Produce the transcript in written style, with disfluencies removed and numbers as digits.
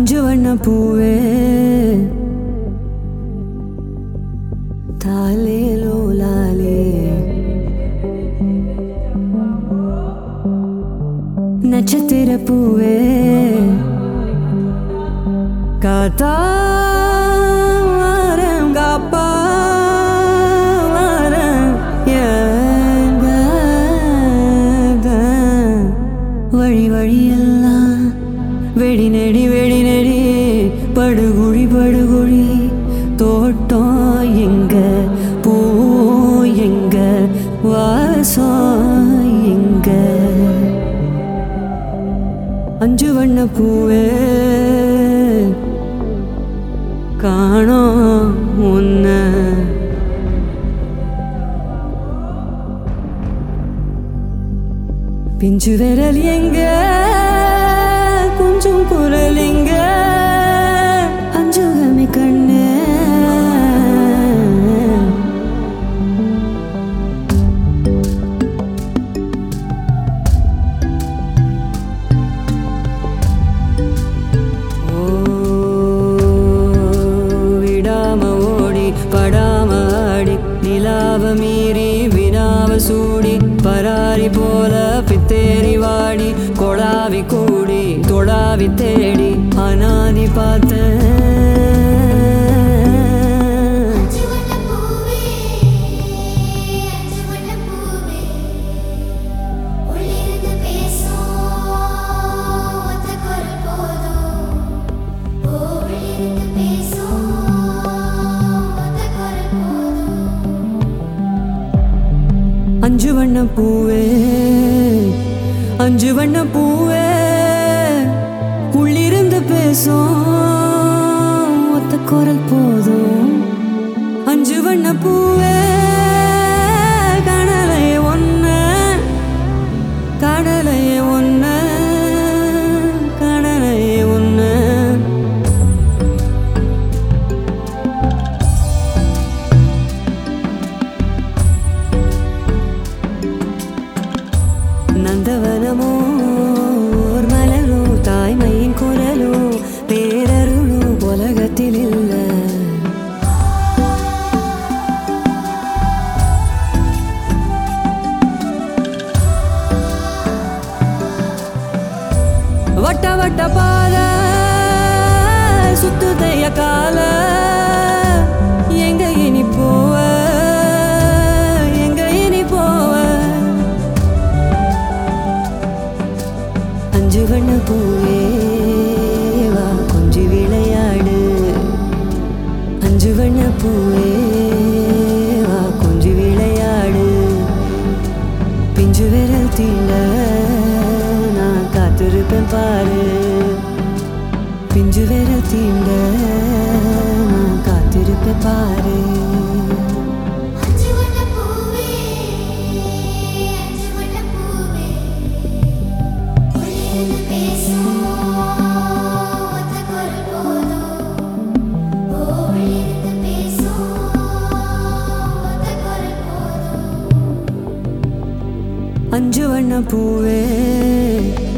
அஞ்சு வண்ண பூவே தாலே லோலாலே நட்சத்திர பூவே காத்தாரம் காப்பாரம் எங்க வழி வழியெல்லாம் வெடி நெடி படுகுழி படுகுழி தோட்டம் எங்க பூ எங்க வாசம் எங்க அஞ்சு வண்ண பூவே காணோம் உன்ன பிஞ்சு விரல் எங்க கொஞ்சம் குரல் எங்க அஞ்சுகமி கண்ணு விடாம ஓடி படாம ஆடி நிலாவ மீறி வினாவ சூடி பராரி போல பித்தேரி வாடி கொடாவி கூடி தொடாவி தேடி அனாதி பார்த்த அஞ்சு வண்ண பூவே அஞ்சு வண்ண பூவே உள்ளிருந்து பேசும் ஒத்த குரல் போதும் அஞ்சு வண்ண பூவே கடலையே ஒன்ன கடலையே ஒன்ன கடலையே ஒன்ன நந்தவனமோ ஓர் மலரோ தாய்மையின் குரலோ பேரருளோ உலகத்தில் இல்ல வட்ட வட்ட பாத சுத்துதைய கால எங்க இனி போவ எங்க இனி போவ அஞ்சு வண்ண பூவே வா கொஞ்சி விளையாடு அஞ்சு வண்ண பூவே வா கொஞ்சி விளையாடு பிஞ்சு விரல் தீண்ட நான் காத்திருப்பேன் பாரு பிஞ்சு விரல் தீண்ட நான் காத்திருப்பேன் பாரு அஞ்சு வண்ண பூவே